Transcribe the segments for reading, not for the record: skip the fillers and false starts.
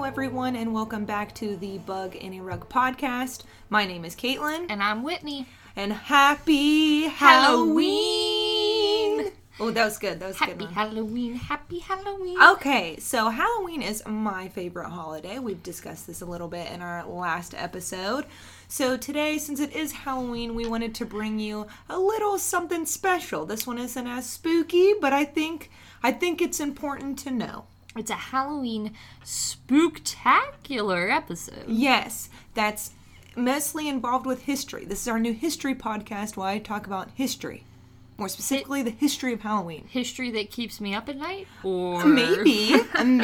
everyone, and welcome back to the Bug in a Rug podcast. My name is Caitlin. And I'm Whitney. And happy Halloween! Oh, that was good. That was a good one. Happy Halloween. Okay, so Halloween is my favorite holiday. We've discussed this a little bit in our last episode. So today, since it is Halloween, we wanted to bring you a little something special. This one isn't as spooky, but I think it's important to know. It's a Halloween spooktacular episode. Yes, that's mostly involved with history. This is our new history podcast where I talk about history. More specifically, the history of Halloween. History that keeps me up at night? Or Maybe. And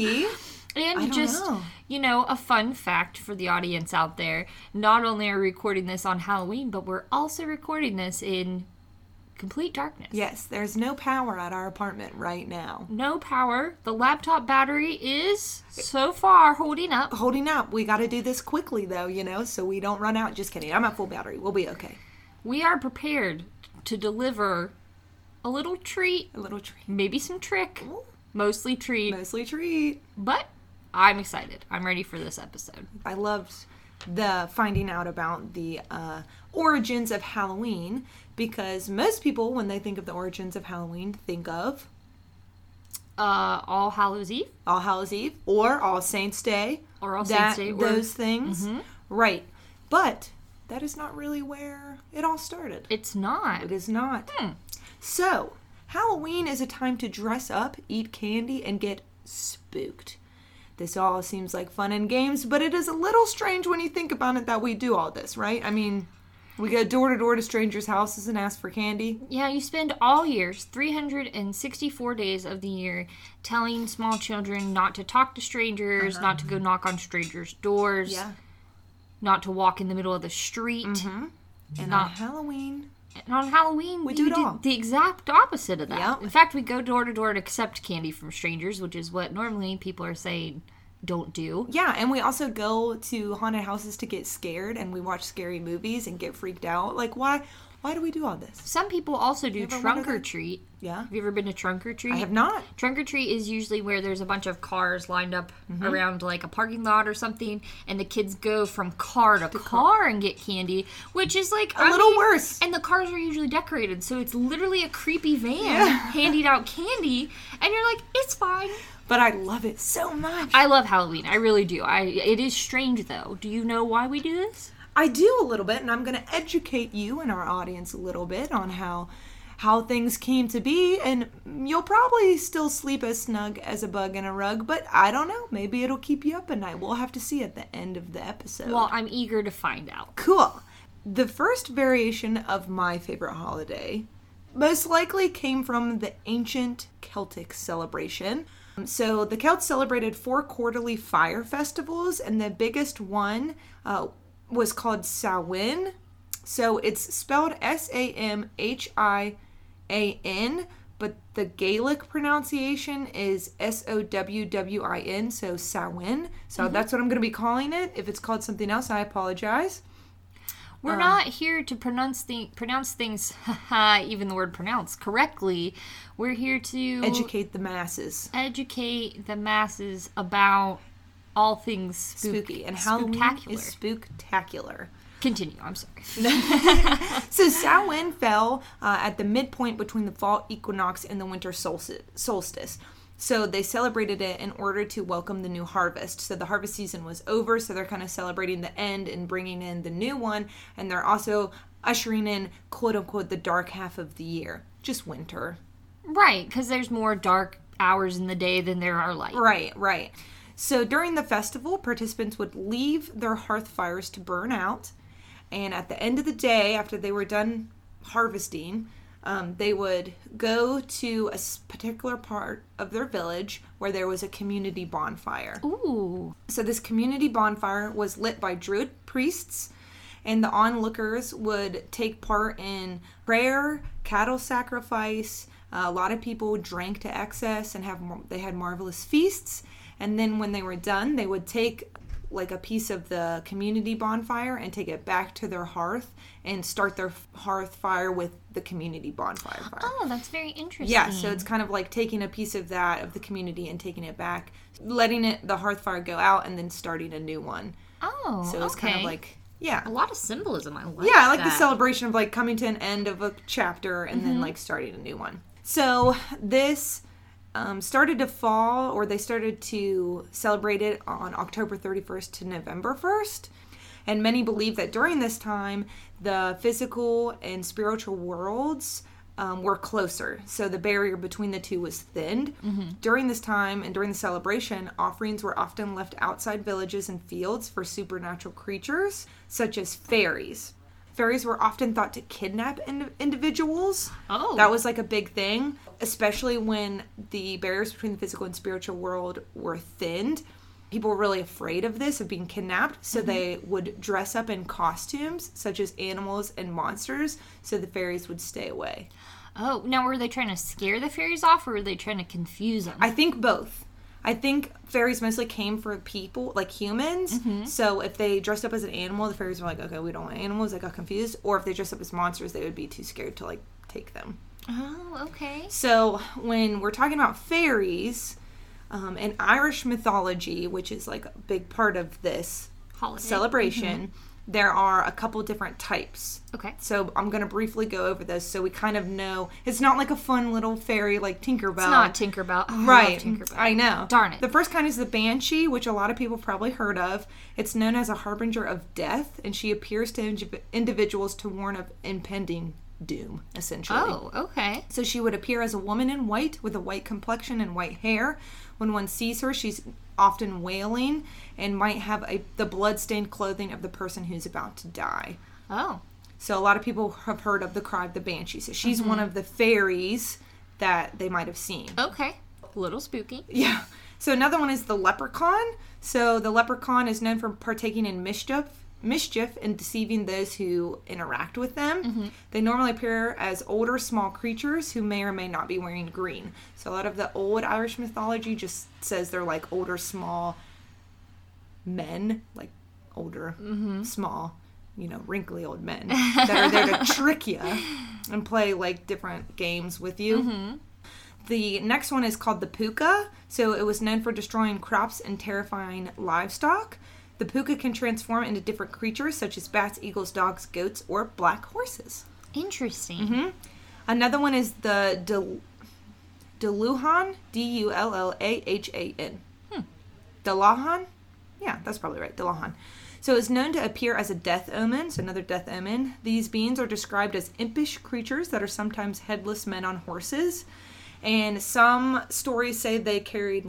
a fun fact for the audience out there. Not only are we recording this on Halloween, but we're also recording this in complete darkness. Yes, there's no power at our apartment right now. No power. The laptop battery is, so far, holding up. We got to do this quickly, though, so we don't run out. Just kidding. I'm at full battery. We'll be okay. We are prepared to deliver a little treat. Maybe some trick. Ooh. Mostly treat. But I'm excited. I'm ready for this episode. I loved the finding out about the origins of Halloween, because most people, when they think of the origins of Halloween, think of All Hallows Eve, or All Saints Day, those things, right? But that is not really where it all started. It's not. It is not. So Halloween is a time to dress up, eat candy, and get spooked. This all seems like fun and games, but it is a little strange when you think about it that we do all this, right? I mean, we go door to door to strangers' houses and ask for candy. Yeah, you spend all years, 364 days of the year, telling small children not to talk to strangers, not to go knock on strangers' doors, not to walk in the middle of the street. And on Halloween, we do it all. The exact opposite of that. Yep. In fact, we go door to door to accept candy from strangers, which is what normally people are saying don't do. Yeah, and we also go to haunted houses to get scared, and we watch scary movies and get freaked out. Like, why do we do all this? Some people also do trunk or treat. Yeah. Have you ever been to trunk or treat? I have not. Trunk or treat is usually where there's a bunch of cars lined up around like a parking lot or something, and the kids go from car to car and get candy, which is like a little worse. And the cars are usually decorated, so it's literally a creepy van handing out candy, and you're like, it's fine. But I love it so much. I love Halloween. I really do. It is strange, though. Do you know why we do this? I do a little bit, and I'm going to educate you and our audience a little bit on how things came to be, and you'll probably still sleep as snug as a bug in a rug, but I don't know. Maybe it'll keep you up at night. We'll have to see at the end of the episode. Well, I'm eager to find out. Cool. The first variation of my favorite holiday most likely came from the ancient Celtic celebration. So the Celts celebrated 4 quarterly fire festivals, and the biggest one was called Samhain. So it's spelled Samhian, but the Gaelic pronunciation is Sowwin, so Samhain. So that's what I'm going to be calling it. If it's called something else, I apologize. We're not here to pronounce things, even the word pronounce, correctly. We're here to educate the masses. About all things spooky. And Halloween is spooktacular. Continue, I'm sorry. So Samhain fell at the midpoint between the fall equinox and the winter solstice. So they celebrated it in order to welcome the new harvest. So the harvest season was over, so they're kind of celebrating the end and bringing in the new one. And they're also ushering in, quote-unquote, the dark half of the year. Just winter. Right, because there's more dark hours in the day than there are light. Right. So during the festival, participants would leave their hearth fires to burn out. And at the end of the day, after they were done harvesting, they would go to a particular part of their village where there was a community bonfire. Ooh. So this community bonfire was lit by Druid priests, and the onlookers would take part in prayer, cattle sacrifice. A lot of people drank to excess and they had marvelous feasts. And then when they were done, they would take like a piece of the community bonfire and take it back to their hearth and start their hearth fire with the community bonfire fire. Oh, that's very interesting. Yeah, so it's kind of like taking a piece of that, of the community, and taking it back, letting the hearth fire go out, and then starting a new one. Oh, so it's kind of like, yeah. A lot of symbolism. I like Yeah, I like that. the celebration of like coming to an end of a chapter and then like starting a new one. So this started to fall, or they started to celebrate it on October 31st to November 1st. And many believe that during this time, the physical and spiritual worlds were closer. So the barrier between the two was thinned. During this time and during the celebration, offerings were often left outside villages and fields for supernatural creatures, such as fairies. Fairies were often thought to kidnap individuals. Oh. That was like a big thing, especially when the barriers between the physical and spiritual world were thinned. People were really afraid of this, of being kidnapped, so they would dress up in costumes, such as animals and monsters, so the fairies would stay away. Oh, now were they trying to scare the fairies off, or were they trying to confuse them? I think both. I think fairies mostly came for people, like humans. So if they dressed up as an animal, the fairies were like, okay, we don't want animals. They got confused. Or if they dressed up as monsters, they would be too scared to, like, take them. Oh, okay. So when we're talking about fairies, in Irish mythology, which is, like, a big part of this Holiday. celebration, there are a couple different types. Okay. So I'm going to briefly go over this so we kind of know. It's not like a fun little fairy like Tinkerbell. It's not Tinkerbell. Oh, Right. I love Tinkerbell. I know. Darn it. The first kind is the Banshee, which a lot of people probably heard of. It's known as a harbinger of death, and she appears to individuals to warn of impending doom, essentially. Oh, okay. So she would appear as a woman in white with a white complexion and white hair. When one sees her, she's often wailing and might have the blood-stained clothing of the person who's about to die. Oh. So a lot of people have heard of the cry of the Banshee. So she's one of the fairies that they might have seen. Okay. A little spooky. Yeah. So another one is the Leprechaun. So the Leprechaun is known for partaking in mischief and deceiving those who interact with them. They normally appear as older, small creatures who may or may not be wearing green. So a lot of the old Irish mythology just says they're like older, small men, like older, small, wrinkly old men that are there to trick you and play like different games with you. The next one is called the Puka. So it was known for destroying crops and terrifying livestock. The Puka can transform into different creatures such as bats, eagles, dogs, goats, or black horses. Interesting. Another one is the Dullahan, Dullahan. Dullahan? Yeah, that's probably right, Dullahan. So it's known to appear as a death omen, so another death omen. These beings are described as impish creatures that are sometimes headless men on horses. And some stories say they carried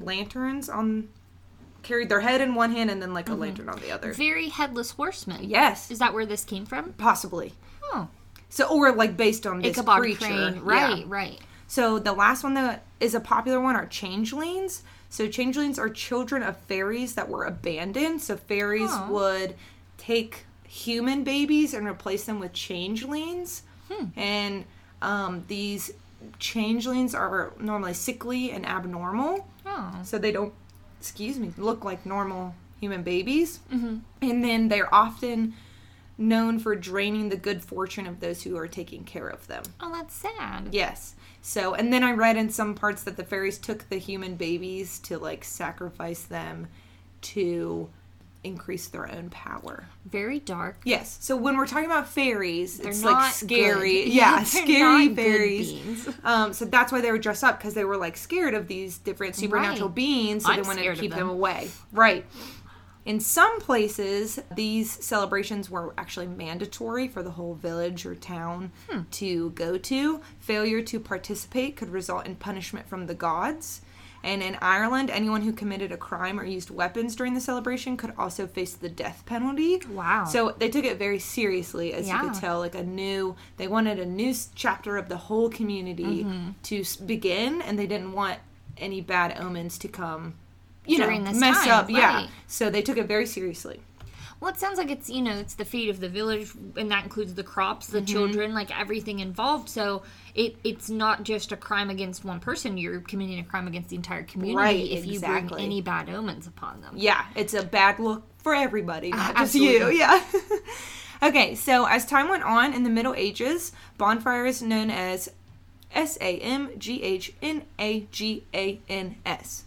their head in one hand and then like a lantern on the other. Very headless horsemen. Yes. Is that where this came from? Possibly. Oh. So, or like based on this Ichabod creature. Crane. Right, Yeah. right. So the last one that is a popular one are changelings. So changelings are children of fairies that were abandoned. So fairies would take human babies and replace them with changelings. And these changelings are normally sickly and abnormal. Oh. So they don't, look like normal human babies. And then they're often known for draining the good fortune of those who are taking care of them. Oh, that's sad. Yes. So, and then I read in some parts that the fairies took the human babies to like sacrifice them to increase their own power. Very dark. Yes. So when we're talking about fairies, They're it's not like scary. good. Yeah, They're scary not good fairies. beings. So that's why they were dressed up, because they were like scared of these different supernatural Right. beings, so I'm they wanted to scared of keep them them. away. Right. In some places, these celebrations were actually mandatory for the whole village or town to go to. Failure to participate could result in punishment from the gods. And in Ireland, anyone who committed a crime or used weapons during the celebration could also face the death penalty. Wow. So they took it very seriously, as you could tell. Like they wanted a new chapter of the whole community to begin, and they didn't want any bad omens to come, During this mess time, up. Yeah. right. So they took it very seriously. Well, it sounds like it's, it's the fate of the village, and that includes the crops, the children, like everything involved. So it's not just a crime against one person. You're committing a crime against the entire community if you bring any bad omens upon them. Yeah, it's a bad look for everybody, not just Absolutely. you. Yeah. Okay, so as time went on in the Middle Ages, bonfires known as Samghnagans.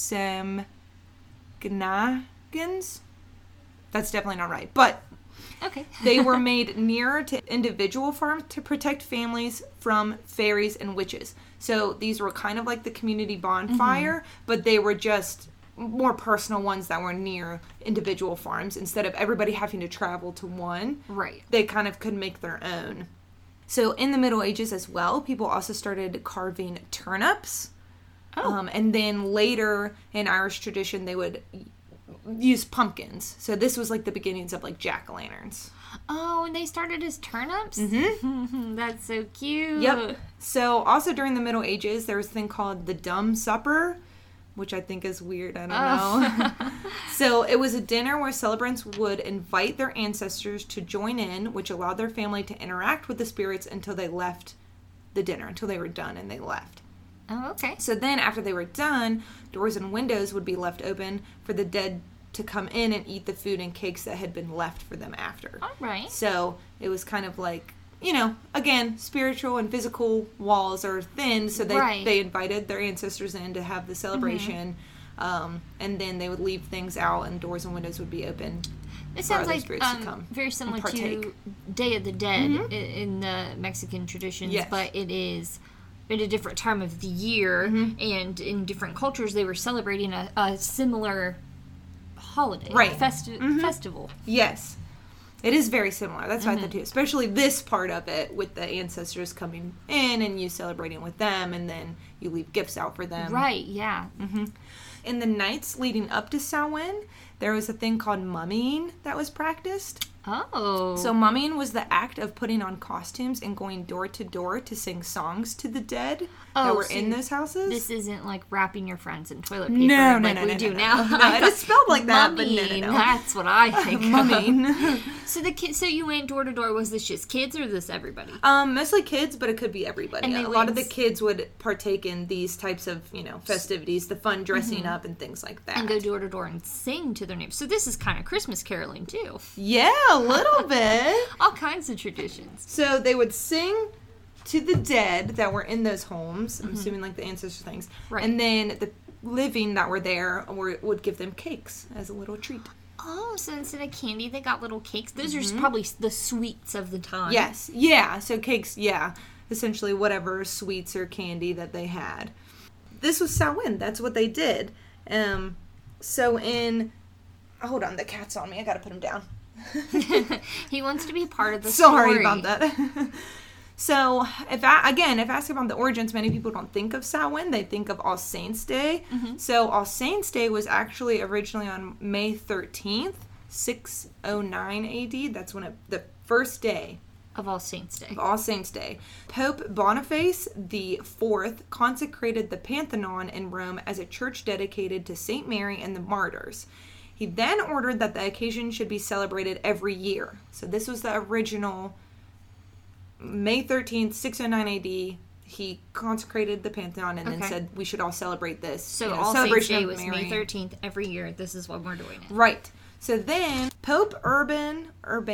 Samgnagans? That's definitely not right. But Okay. they were made nearer to individual farms to protect families from fairies and witches. So these were kind of like the community bonfire, but they were just more personal ones that were near individual farms. Instead of everybody having to travel to one, Right. they kind of could make their own. So in the Middle Ages as well, people also started carving turnips. Oh. And then later in Irish tradition, they would use pumpkins. So this was like the beginnings of like jack-o'-lanterns. Oh, and they started as turnips? Mm-hmm. That's so cute. Yep. So also during the Middle Ages, there was a thing called the Dumb Supper, which I think is weird. I don't know. So it was a dinner where celebrants would invite their ancestors to join in, which allowed their family to interact with the spirits until they left the dinner, until they were done and they left. Oh, okay. So then after they were done, doors and windows would be left open for the dead to come in and eat the food and cakes that had been left for them after. All right. So it was kind of like, again, spiritual and physical walls are thin, so they invited their ancestors in to have the celebration, and then they would leave things out and doors and windows would be open. It sounds like to come very similar and partake. to Day of the Dead in the Mexican traditions, Yes. but it is at a different time of the year, and in different cultures they were celebrating a similar holiday, Right. festival. Yes. It is very similar. That's what I thought too. Especially this part of it with the ancestors coming in and you celebrating with them and then you leave gifts out for them. Right, yeah. In the nights leading up to Samhain, there was a thing called mummying that was practiced. Oh. So mummying was the act of putting on costumes and going door to door to sing songs to the dead that were in those houses. This isn't like wrapping your friends in toilet paper No, like we do now. No, it is spelled like that, but Mumming, no. That's what I think of. Mummying. So you went door to door. Was this just kids or this everybody? Mostly kids, but it could be everybody. And A lot of the kids would partake in these types of, festivities, the fun dressing up and things like that. And go door to door and sing to their neighbors. So this is kind of Christmas caroling too. Yeah, a little bit. All kinds of traditions. So they would sing to the dead that were in those homes. I'm assuming like the ancestor things. Right. And then the living that were there would give them cakes as a little treat. Oh, so instead of candy, they got little cakes. Those are probably the sweets of the time. Yes. Yeah. So cakes, yeah. Essentially whatever sweets or candy that they had. This was Samhain. That's what they did. So hold on, the cat's on me. I gotta put him down. He wants to be part of the story. Sorry about that. So, if asked about the origins, many people don't think of Samhain. They think of All Saints' Day. So, All Saints' Day was actually originally on May 13th, 609 AD. That's when the first day Of All Saints' Day. of All Saints' Day. Pope Boniface IV consecrated the Pantheon in Rome as a church dedicated to Saint Mary and the martyrs. He then ordered that the occasion should be celebrated every year. So this was the original May 13th, 609 AD. He consecrated the Pantheon and then said we should all celebrate this. So All Saints' Day was May 13th every year. This is what we're doing it. Right. So then Pope Urban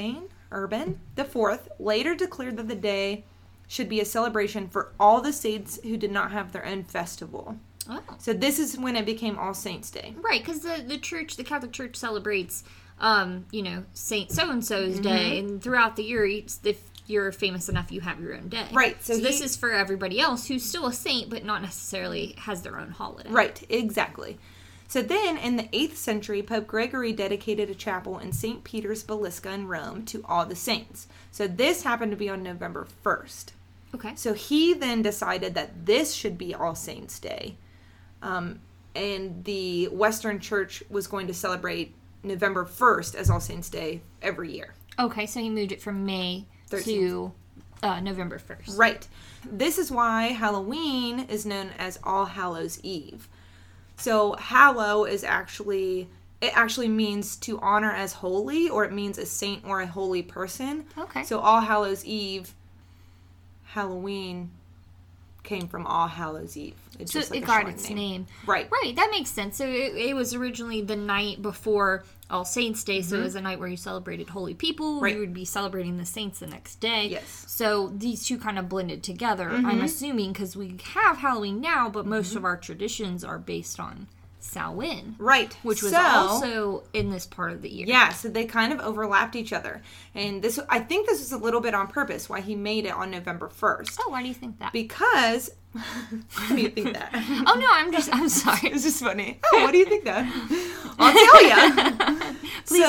IV later declared that the day should be a celebration for all the saints who did not have their own festival. Oh. So this is when it became All Saints' Day. Right, because the Catholic Church celebrates, Saint so-and-so's day, and throughout the year, if you're famous enough, you have your own day. Right. So this is for everybody else who's still a saint, but not necessarily has their own holiday. Right, exactly. So then, in the 8th century, Pope Gregory dedicated a chapel in St. Peter's Basilica in Rome to all the saints. So this happened to be on November 1st. Okay. So he then decided that this should be All Saints' Day. And the Western Church was going to celebrate November 1st as All Saints' Day every year. Okay, so he moved it from May 13th. to November 1st. Right. This is why Halloween is known as All Hallows' Eve. So hallow is actually means to honor as holy, or it means a saint or a holy person. Okay. So All Hallows' Eve, Halloween, came from All Hallows Eve. It's so just like it got its name. Right. Right, that makes sense. So it was originally the night before All Saints Day, so it was a night where you celebrated holy people. Right. You would be celebrating the saints the next day. Yes. So these two kind of blended together, I'm assuming, because we have Halloween now, but most of our traditions are based on Samhain. Right. Which was also in this part of the year. Yeah, so they kind of overlapped each other. And I think this was a little bit on purpose, why he made it on November 1st. Oh, why do you think that? Because... Why do you think that? Oh, no, I'm sorry. It's just funny. Oh, what do you think that? I'll tell you. Please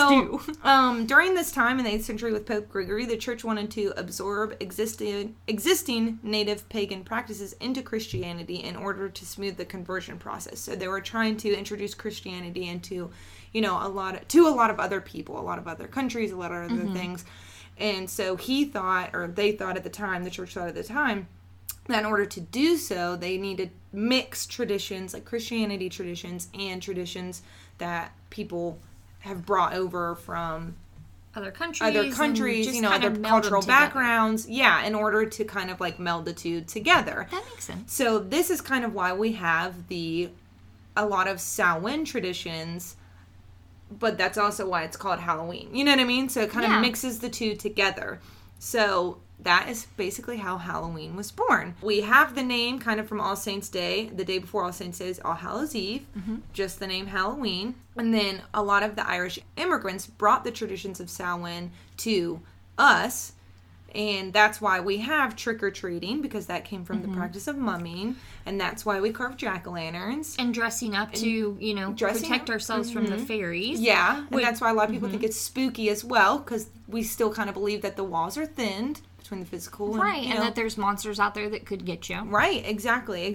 do. During this time in the 8th century with Pope Gregory, the church wanted to absorb existing native pagan practices into Christianity in order to smooth the conversion process. So they were trying to introduce Christianity into, a lot of other people, a lot of other countries, a lot of other things. And so they thought at the time, the church thought at the time, that in order to do so, they needed mixed traditions, like Christianity traditions and traditions that people have brought over from other countries, other cultural backgrounds. Yeah, in order to kind of like meld the two together. That makes sense. So this is kind of why we have a lot of Samhain traditions, but that's also why it's called Halloween. You know what I mean? So it kind of mixes the two together. So that is basically how Halloween was born. We have the name kind of from All Saints Day. The day before All Saints Day is All Hallows Eve. Just the name Halloween. And then a lot of the Irish immigrants brought the traditions of Samhain to us. And that's why we have trick-or-treating, because that came from the practice of mumming. And that's why we carve jack-o'-lanterns. And dressing up to, protect ourselves from the fairies. Yeah, and that's why a lot of people think it's spooky as well, because we still kind of believe that the walls are thinned between the physical and, right, and that there's monsters out there that could get you. Right, exactly.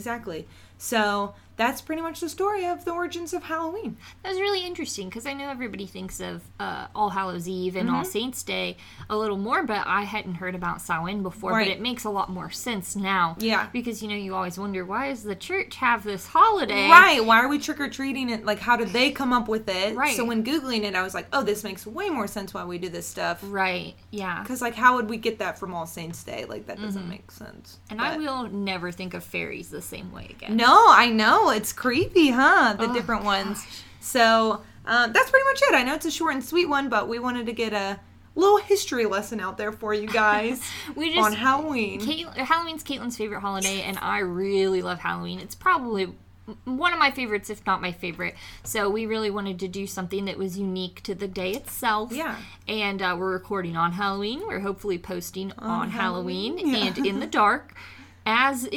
So that's pretty much the story of the origins of Halloween. That was really interesting, because I know everybody thinks of All Hallows Eve and All Saints Day a little more, but I hadn't heard about Samhain before, but it makes a lot more sense now. Yeah. Because, you always wonder, why does the church have this holiday? Right, why are we trick-or-treating it? Like, how did they come up with it? Right. So when Googling it, I was like, oh, this makes way more sense why we do this stuff. Right, yeah. Because, like, how would we get that from All Saints Day? Like, that doesn't make sense. And I will never think of fairies the same way again. No, I know. It's creepy, huh? The different ones. So, that's pretty much it. I know it's a short and sweet one, but we wanted to get a little history lesson out there for you guys on Halloween. Halloween's Caitlin's favorite holiday, and I really love Halloween. It's probably one of my favorites, if not my favorite. So we really wanted to do something that was unique to the day itself. Yeah. And we're recording on Halloween. We're hopefully posting on Halloween and in the dark, as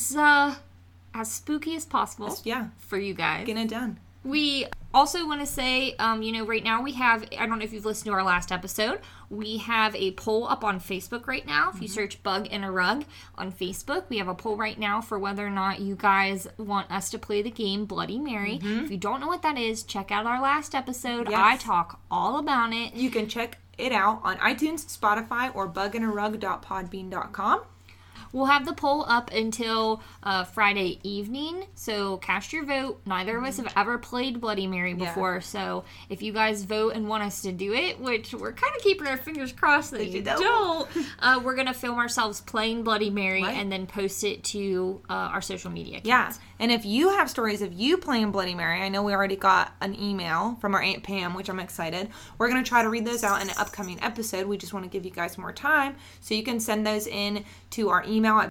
spooky as possible. For you guys. Getting it done. We also want to say, right now we have, I don't know if you've listened to our last episode, we have a poll up on Facebook right now. If you search Bug in a Rug on Facebook, we have a poll right now for whether or not you guys want us to play the game Bloody Mary. If you don't know what that is, check out our last episode. Yes. I talk all about it. You can check it out on iTunes, Spotify, or buginarug.podbean.com. We'll have the poll up until Friday evening, so cast your vote. Neither of us have ever played Bloody Mary before, so if you guys vote and want us to do it, which we're kind of keeping our fingers crossed that you don't, we're going to film ourselves playing Bloody Mary and then post it to our social media accounts. Yeah, and if you have stories of you playing Bloody Mary, I know we already got an email from our Aunt Pam, which I'm excited. We're going to try to read those out in an upcoming episode. We just want to give you guys more time, so you can send those in to our email at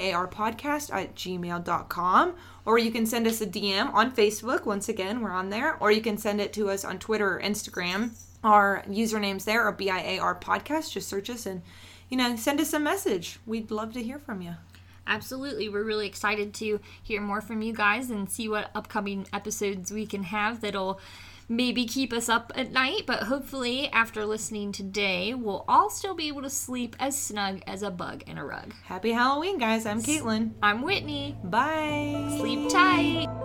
biarpodcast@gmail.com, or you can send us a DM on Facebook. Once again, we're on there, or you can send it to us on Twitter or Instagram. Our usernames there are BIAR Podcast. Just search us and, send us a message. We'd love to hear from you. Absolutely. We're really excited to hear more from you guys and see what upcoming episodes we can have that'll maybe keep us up at night, but hopefully after listening today, we'll all still be able to sleep as snug as a bug in a rug. Happy Halloween, guys. I'm Caitlin. I'm Whitney. Bye. Sleep tight.